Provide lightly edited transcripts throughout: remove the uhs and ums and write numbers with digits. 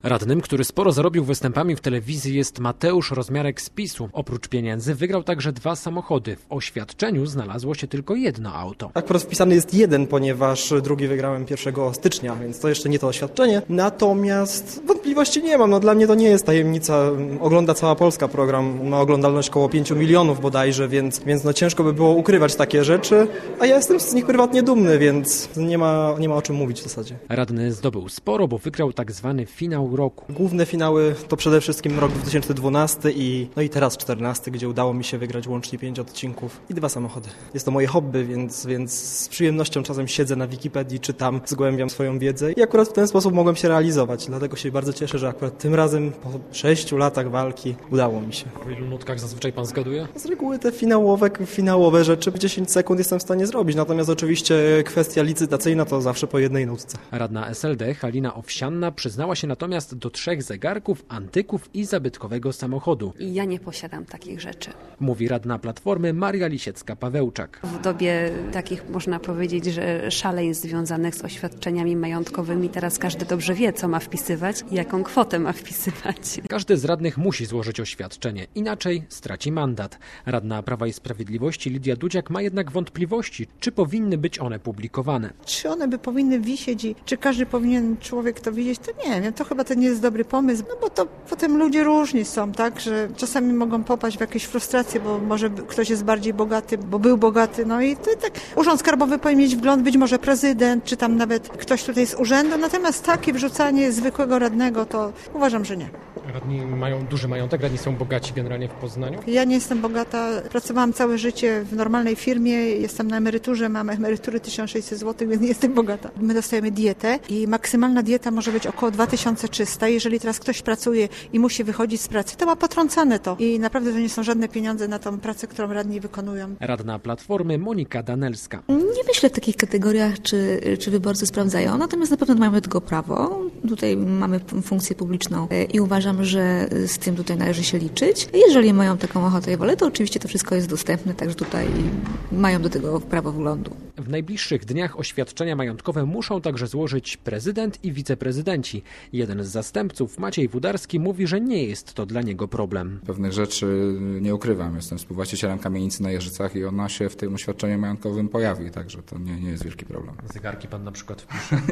Radnym, który sporo zarobił występami w telewizji, jest Mateusz Rozmiarek z PiS-u. Oprócz pieniędzy wygrał także 2 samochody. W oświadczeniu znalazło się tylko jedno auto. Akurat wpisany jest jeden, ponieważ drugi wygrałem 1 stycznia, więc to jeszcze nie to oświadczenie. Natomiast wątpliwości nie mam. Dla mnie to nie jest tajemnica. Ogląda cała Polska program. Ma oglądalność około 5 milionów bodajże, więc ciężko by było ukrywać takie rzeczy. A ja jestem z nich prywatnie dumny, więc nie ma o czym mówić w zasadzie. Radny zdobył sporo, bo wygrał tak zwany finał roku. Główne finały to przede wszystkim rok 2012 i teraz 2014, gdzie udało mi się wygrać łącznie 5 odcinków i 2 samochody. Jest to moje hobby, więc z przyjemnością czasem siedzę na Wikipedii, czytam, zgłębiam swoją wiedzę i akurat w ten sposób mogłem się realizować. Dlatego się bardzo cieszę, że akurat tym razem po 6 latach walki udało mi się. W ilu nutkach zazwyczaj pan zgaduje? Z reguły te finałowe rzeczy w 10 sekund jestem w stanie zrobić, natomiast oczywiście kwestia licytacyjna to zawsze po jednej nutce. Radna SLD Halina Owsianna przyznała się natomiast do 3 zegarków, antyków i zabytkowego samochodu. I ja nie posiadam takich rzeczy. Mówi radna Platformy Maria Lisiecka-Pawełczak. W dobie takich, można powiedzieć, że szaleństw związanych z oświadczeniami majątkowymi, teraz każdy dobrze wie, co ma wpisywać i jaką kwotę ma wpisywać. Każdy z radnych musi złożyć oświadczenie, inaczej straci mandat. Radna Prawa i Sprawiedliwości Lidia Dudziak ma jednak wątpliwości, czy powinny być one publikowane. Czy one by powinny wisieć i czy każdy powinien człowiek to widzieć, to nie wiem, to chyba to nie jest dobry pomysł, bo to potem ludzie różni są, tak, że czasami mogą popaść w jakieś frustracje, bo może ktoś jest bardziej bogaty, bo był bogaty, i to tak Urząd Skarbowy powinien mieć wgląd, być może prezydent, czy tam nawet ktoś tutaj z urzędu, natomiast takie wrzucanie zwykłego radnego, to uważam, że nie. Radni mają duży majątek, radni są bogaci generalnie w Poznaniu? Ja nie jestem bogata, pracowałam całe życie w normalnej firmie, jestem na emeryturze, mam emerytury 1600 zł, więc nie jestem bogata. My dostajemy dietę i maksymalna dieta może być około 2300. Jeżeli teraz ktoś pracuje i musi wychodzić z pracy, to ma potrącane to i naprawdę to nie są żadne pieniądze na tą pracę, którą radni wykonują. Radna Platformy Monika Danelska. Nie myślę w takich kategoriach, czy wyborcy sprawdzają, natomiast na pewno mają do tego prawo. Tutaj mamy funkcję publiczną i uważam, że z tym tutaj należy się liczyć. Jeżeli mają taką ochotę i wolę, to oczywiście to wszystko jest dostępne, także tutaj mają do tego prawo wglądu. W najbliższych dniach oświadczenia majątkowe muszą także złożyć prezydent i wiceprezydenci. Jeden z zastępców, Maciej Wudarski, mówi, że nie jest to dla niego problem. Pewnych rzeczy nie ukrywam. Jestem współwłaścicielem kamienicy na Jeżycach i ona się w tym oświadczeniu majątkowym pojawi, także to nie jest wielki problem. Zegarki pan na przykład wpisze?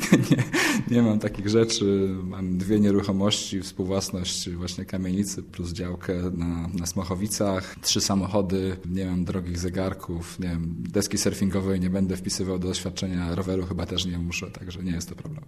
nie mam takich rzeczy. Mam 2 nieruchomości, współwłasność właśnie kamienicy plus działkę na Smachowicach, 3 samochody, nie mam drogich zegarków, nie wiem, deski surfingowej nie będę wpisywał do oświadczenia, roweru chyba też nie muszę, także nie jest to problem.